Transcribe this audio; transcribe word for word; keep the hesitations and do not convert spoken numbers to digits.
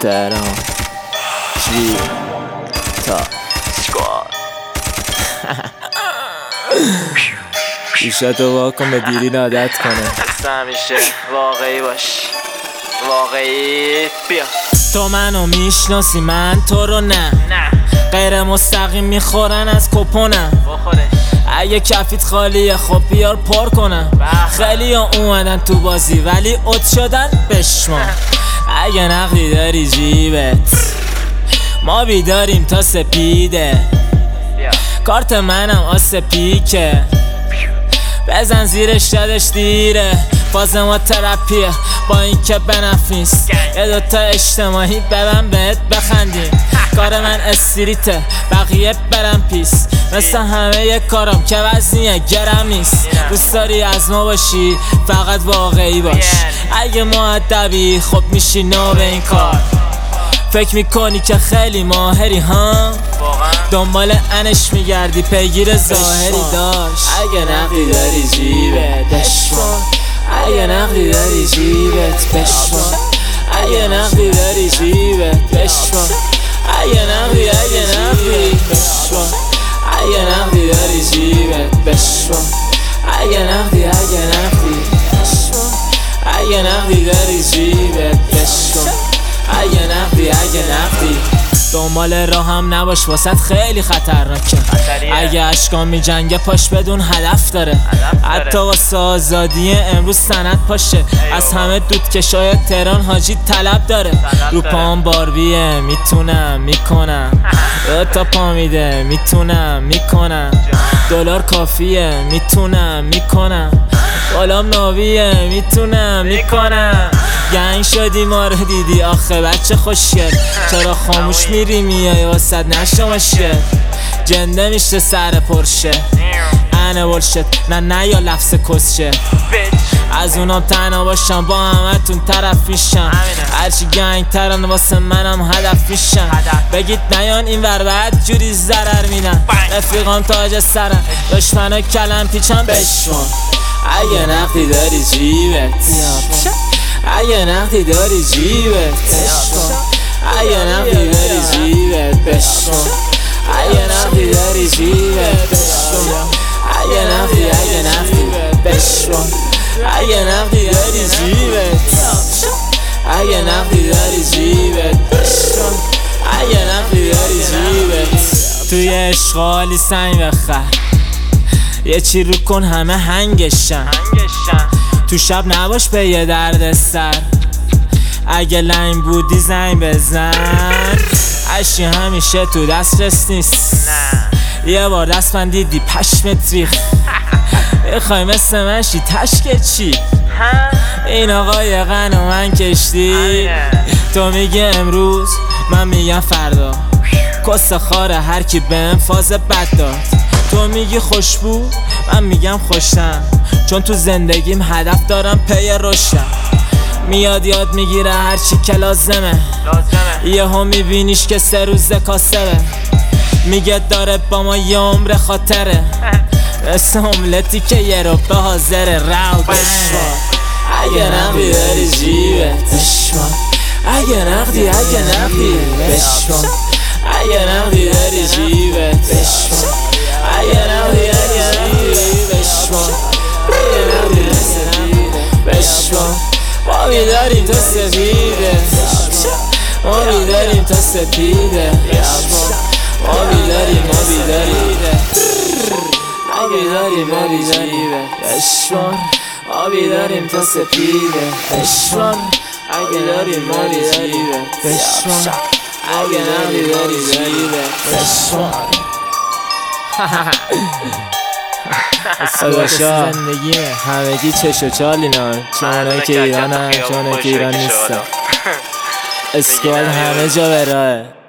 تهران جی تا ایشا تو واکن به دیرین عادت کنه. مثل همیشه واقعی باش، واقعی بیا. تو منو میشناسی من تو رو نه، نه غیر مستقیم میخورن از کپونم. بخورش اگه کفیت خالیه خب بیار پر کنم. خیلی ها اومدن تو بازی ولی ات شدن بشمان. اگه نقدی داری جیبت ما بیداریم تا سپیده. بیا. کارت منم آس پیکه، بزن زیرش دادش دیره. فاز ما ترپیه با این که بنفع نیست. یه دوتا اجتماعی ببن بهت بخندیم. کار من استریته بقیه برم پیس. مثل همه یه کارم که وزنیه گرم نیست. دوست داری از ما باشی فقط واقعی باش. اگه مؤدبی خب میشی نو به این کار. فکر میکنی که خیلی ماهری ها، دنبال انش میگردی پیگیر ظاهری داشت. اگه نقدی داری جیبت بشمار، اگه نقدی داری جیبت بشمار، اگه نقدی داری جیبت بشمار، اگه نقدی اگه نقدی بشمار، اگه نقدی داری جیبت بشمار، اگه نقدی اگه نقدی بشمار، اگه نقدی داری جیبت بشمار، اگه نقدی اگه نقدی. دنبال راه هم نباش واسط خیلی خطرناکه. اگه اشکان می جنگه پاش بدون هدف داره. حتی واسه آزادی امروز سند پاشه. از همه دودکشای تهران حاجی طلب داره. رو پام باربیه میتونم میکنم، دو تا پا میده میتونم میکنم. دلار کافیه میتونم میکنم، بالام ناویه میتونم میکنم. گنگ شدی ما رو دیدی آخه بچه خوشگل، چرا خاموش میری میای واسط نشو مشکل. جنده میشه سر پرشه انه بولشت نه نه یا لفظ کسشه. از اونام تنها باشم با همه تون طرف میشم. هرچی گنگ ترن واسه منم هدف میشم. بگید نیان این ور بعد جوری ضرر میدن. رفیقام تاج سرم دشمنا کلم پیچم بشون. اگه نقدی داری جیبت، اگه نقدی داری جیبت بشمار، اگه نقدی داری جیبت بشمار، اگه نقدی داری جیبت بشمار، اگه نقدی اگه نقدی بشمار، اگه نقدی داری جیبت، اگه نقدی داری جیبت بشمار، اگه نقدی داری جیبت. توی اشغالی سنگ بخر یه چی رو کن همه هنگشن. تو شب نباش به یه درد سر، اگه لنگ بودی زنگ بزن. اشی همیشه تو دسترس نیست، یه بار دست من دیدی پشمت ریخ. بخوای مثل من شی تشک چی؟ این آقای غن و من کشتی. تو میگی امروز من میگم فردا، کس خاره هر کی بهم فاز بد داد. تو میگی خوشبو من میگم خوشم، چون تو زندگیم هدف دارم پی رشدم. میاد یاد میگیره هرچی که لازمه، یه هم میبینیش که سه روز کاسبه. میگه داره با ما یه عمر خاطره، مثل املتی که یه رو به حاضره. رو بشمار اگه نقدی داری جیبت بشمار، اگه نقدی اگه نقدی بشمار، اگه نقدی داری جیبت بشمار، اگه نقدی اگه نقدی بشمار، اگه نقدی بشمار. ما بیداریم تا سپیده، ما بیداریم تا سپیده، ما بیداریم ما بیداریم ما بیداریم ما بیداریم بشمار. ما بیداریم تا سپیده بشمار، اگه داریم ما بیداریم بشمار، اگه نقدی داری جیبه بشمار. داداشا زندگیه همگی چش و چال اینا، چونه که ایران هم چونه که ایران نیستن. اسکواد همه جا به راهه.